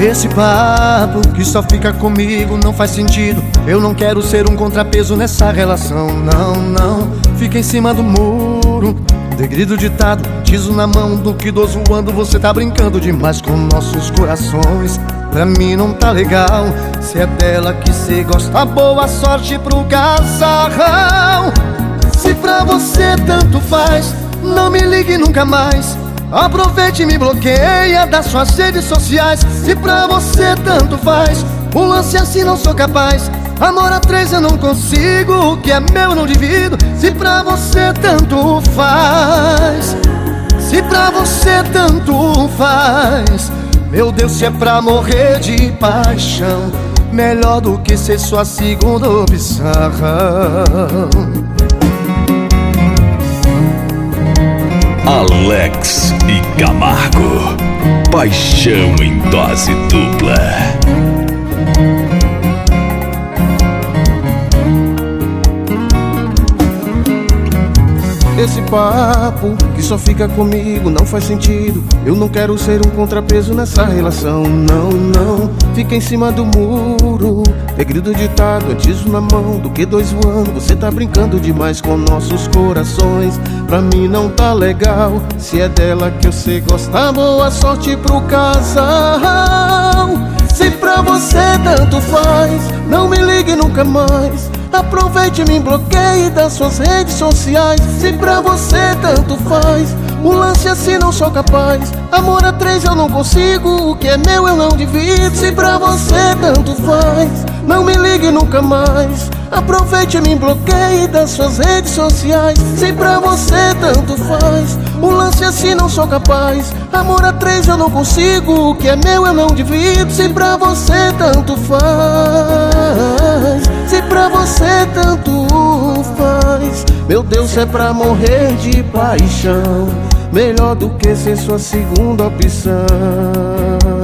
Esse papo que só fica comigo não faz sentido. Eu não quero ser um contrapeso nessa relação. Não, não, fica em cima do muro. Degrido ditado, tiso na mão, do que idoso voando. Você tá brincando demais com nossos corações. Pra mim não tá legal. Se é dela que cê gosta, boa sorte pro casal. Se pra você tanto faz, não me ligue nunca mais. Aproveite e me bloqueia das suas redes sociais. Se pra você tanto faz, um lance assim não sou capaz. Amor a três eu não consigo, o que é meu eu não divido. Se pra você tanto faz, se pra você tanto faz, meu Deus, se é pra morrer de paixão, melhor do que ser sua segunda opção. Alex e Camargo, paixão em dose dupla. Esse papo que só fica comigo não faz sentido. Eu não quero ser um contrapeso nessa relação. Não, não, fica em cima do muro. Degrido ditado, antes na mão do que dois voando. Você tá brincando demais com nossos corações. Pra mim não tá legal. Se é dela que você gosta, boa sorte pro casal. Se pra você tanto faz, não me ligue nunca mais. Aproveite e me bloqueie das suas redes sociais. Se pra você tanto faz, um lance assim não sou capaz. Amor a três eu não consigo, o que é meu eu não divido. Se pra você tanto faz, não me ligue nunca mais. Aproveite e me bloqueie das suas redes sociais. Se pra você tanto faz, um lance assim não sou capaz. Amor a três eu não consigo, o que é meu eu não divido. Se pra você tanto faz, se pra você tanto faz, meu Deus, é pra morrer de paixão, melhor do que ser sua segunda opção.